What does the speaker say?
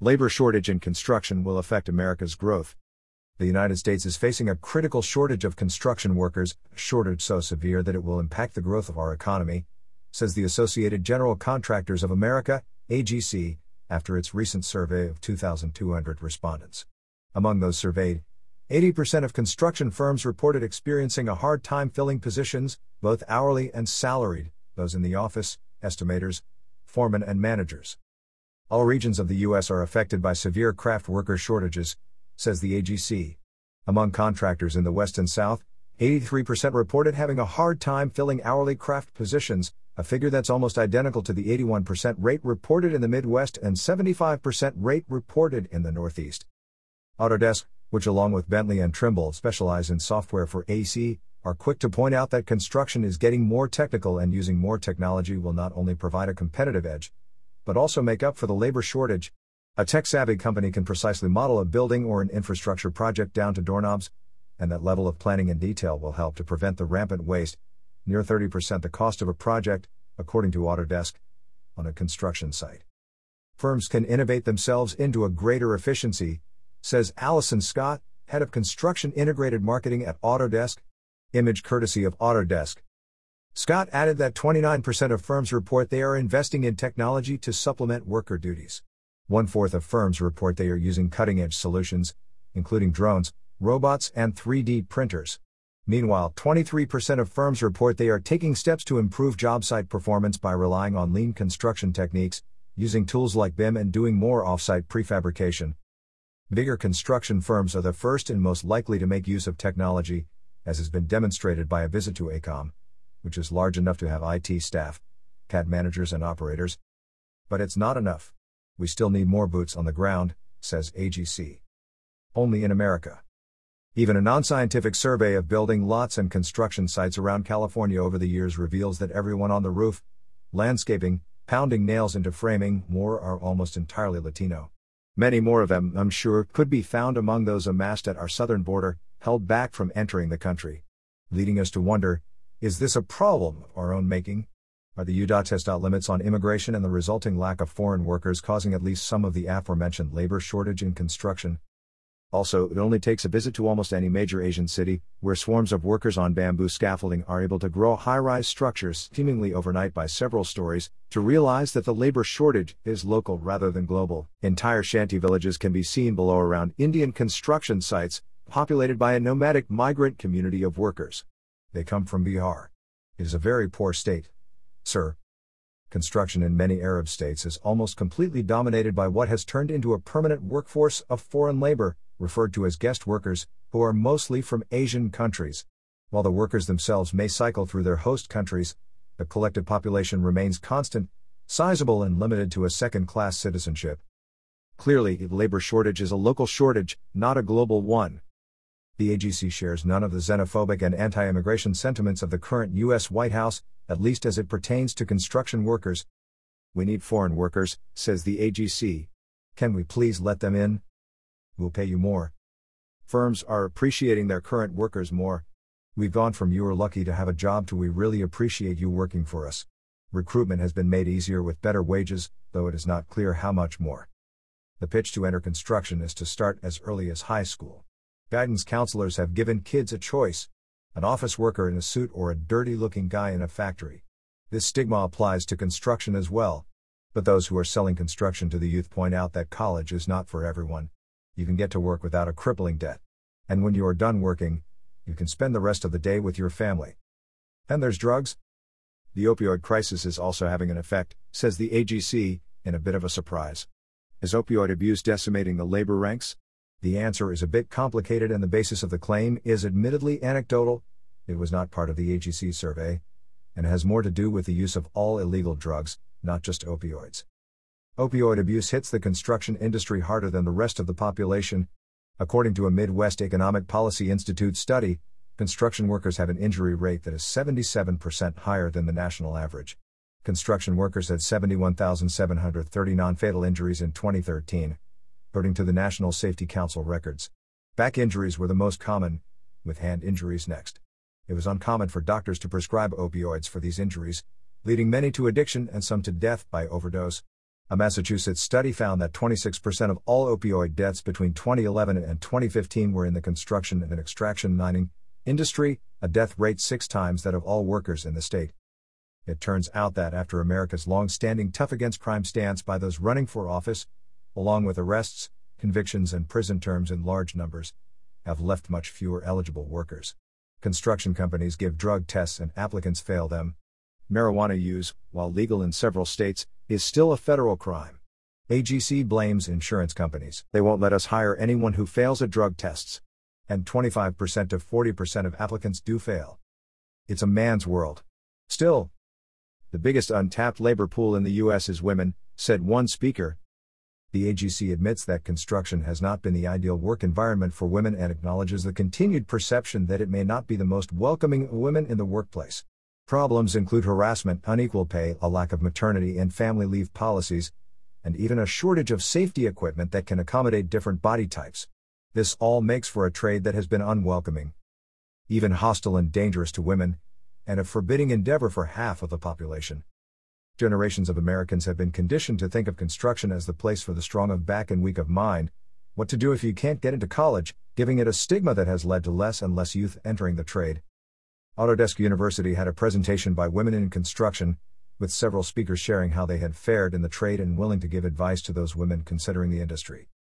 Labor shortage in construction will affect America's growth. The United States is facing a critical shortage of construction workers, a shortage so severe that it will impact the growth of our economy, says the Associated General Contractors of America, AGC, after its recent survey of 2,200 respondents. Among those surveyed, 80% of construction firms reported experiencing a hard time filling positions, both hourly and salaried, those in the office, estimators, foremen and managers. All regions of the U.S. are affected by severe craft worker shortages, says the AGC. Among contractors in the West and South, 83% reported having a hard time filling hourly craft positions, a figure that's almost identical to the 81% rate reported in the Midwest and 75% rate reported in the Northeast. Autodesk, which along with Bentley and Trimble specialize in software for AC, are quick to point out that construction is getting more technical and using more technology will not only provide a competitive edge, but also make up for the labor shortage. A tech-savvy company can precisely model a building or an infrastructure project down to doorknobs, and that level of planning and detail will help to prevent the rampant waste, near 30% the cost of a project, according to Autodesk, on a construction site. Firms can innovate themselves into a greater efficiency, says Allison Scott, head of construction integrated marketing at Autodesk. Image courtesy of Autodesk. Scott added that 29% of firms report they are investing in technology to supplement worker duties. 1/4 of firms report they are using cutting-edge solutions, including drones, robots, and 3D printers. Meanwhile, 23% of firms report they are taking steps to improve job site performance by relying on lean construction techniques, using tools like BIM and doing more off-site prefabrication. Bigger construction firms are the first and most likely to make use of technology, as has been demonstrated by a visit to AECOM, which is large enough to have IT staff, CAD managers and operators. But it's not enough. We still need more boots on the ground, says AGC. Only in America. Even a non-scientific survey of building lots and construction sites around California over the years reveals that everyone on the roof, landscaping, pounding nails into framing, more are almost entirely Latino. Many more of them, I'm sure, could be found among those amassed at our southern border, held back from entering the country. Leading us to wonder, is this a problem of our own making? Are the U.S. limits on immigration and the resulting lack of foreign workers causing at least some of the aforementioned labor shortage in construction? Also, it only takes a visit to almost any major Asian city, where swarms of workers on bamboo scaffolding are able to grow high-rise structures seemingly overnight by several stories, to realize that the labor shortage is local rather than global. Entire shanty villages can be seen below around Indian construction sites, populated by a nomadic migrant community of workers. They come from Bihar. It is a very poor state, sir. Construction in many Arab states is almost completely dominated by what has turned into a permanent workforce of foreign labor, referred to as guest workers, who are mostly from Asian countries. While the workers themselves may cycle through their host countries, the collective population remains constant, sizable and limited to a second-class citizenship. Clearly, the labor shortage is a local shortage, not a global one. The AGC shares none of the xenophobic and anti-immigration sentiments of the current U.S. White House, at least as it pertains to construction workers. We need foreign workers, says the AGC. Can we please let them in? We'll pay you more. Firms are appreciating their current workers more. We've gone from "you are lucky to have a job" to "we really appreciate you working for us." Recruitment has been made easier with better wages, though it is not clear how much more. The pitch to enter construction is to start as early as high school. Guidance counselors have given kids a choice: an office worker in a suit or a dirty-looking guy in a factory. This stigma applies to construction as well. But those who are selling construction to the youth point out that college is not for everyone. You can get to work without a crippling debt. And when you are done working, you can spend the rest of the day with your family. And there's drugs. The opioid crisis is also having an effect, says the AGC, in a bit of a surprise. Is opioid abuse decimating the labor ranks? The answer is a bit complicated and the basis of the claim is admittedly anecdotal. It was not part of the AGC survey, and has more to do with the use of all illegal drugs, not just opioids. Opioid abuse hits the construction industry harder than the rest of the population. According to a Midwest Economic Policy Institute study, construction workers have an injury rate that is 77% higher than the national average. Construction workers had 71,730 non-fatal injuries in 2013, according to the National Safety Council records. Back injuries were the most common, with hand injuries next. It was uncommon for doctors to prescribe opioids for these injuries, leading many to addiction and some to death by overdose. A Massachusetts study found that 26% of all opioid deaths between 2011 and 2015 were in the construction and extraction mining industry, a death rate 6 times that of all workers in the state. It turns out that after America's long-standing tough against crime stance by those running for office, along with arrests, convictions and prison terms in large numbers, have left much fewer eligible workers. Construction companies give drug tests and applicants fail them. Marijuana use, while legal in several states, is still a federal crime. AGC blames insurance companies. They won't let us hire anyone who fails at drug tests. And 25% to 40% of applicants do fail. It's a man's world. Still, the biggest untapped labor pool in the U.S. is women, said one speaker. The AGC admits that construction has not been the ideal work environment for women and acknowledges the continued perception that it may not be the most welcoming of women in the workplace. Problems include harassment, unequal pay, a lack of maternity and family leave policies, and even a shortage of safety equipment that can accommodate different body types. This all makes for a trade that has been unwelcoming, even hostile and dangerous to women, and a forbidding endeavor for half of the population. Generations of Americans have been conditioned to think of construction as the place for the strong of back and weak of mind, what to do if you can't get into college, giving it a stigma that has led to less and less youth entering the trade. Autodesk University had a presentation by women in construction, with several speakers sharing how they had fared in the trade and willing to give advice to those women considering the industry.